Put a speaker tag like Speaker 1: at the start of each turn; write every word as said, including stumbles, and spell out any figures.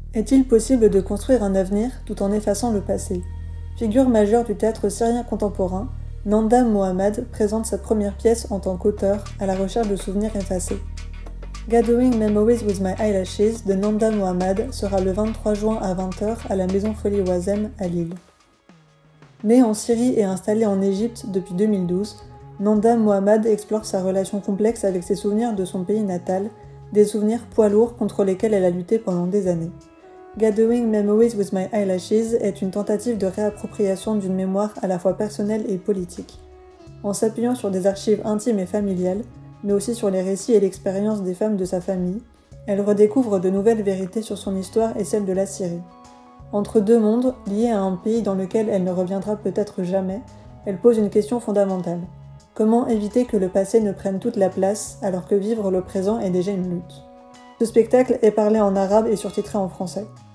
Speaker 1: Est-il possible de construire un avenir tout en effaçant le passé ? Figure majeure du théâtre syrien contemporain, Nanda Mohammad présente sa première pièce en tant qu'auteur à la recherche de souvenirs effacés. Gathering Memories with My Eyelashes de Nanda Mohammad sera le vingt-trois juin à vingt heures à la Maison Folie Oisem à Lille. Née en Syrie et installée en Égypte depuis deux mille douze, Nanda Mohammad explore sa relation complexe avec ses souvenirs de son pays natal, des souvenirs poids lourds contre lesquels elle a lutté pendant des années. Gathering Memories with My Eyelashes est une tentative de réappropriation d'une mémoire à la fois personnelle et politique. En s'appuyant sur des archives intimes et familiales, mais aussi sur les récits et l'expérience des femmes de sa famille, elle redécouvre de nouvelles vérités sur son histoire et celle de la Syrie. Entre deux mondes, liés à un pays dans lequel elle ne reviendra peut-être jamais, elle pose une question fondamentale. Comment éviter que le passé ne prenne toute la place alors que vivre le présent est déjà une lutte ? Ce spectacle est parlé en arabe et surtitré en français.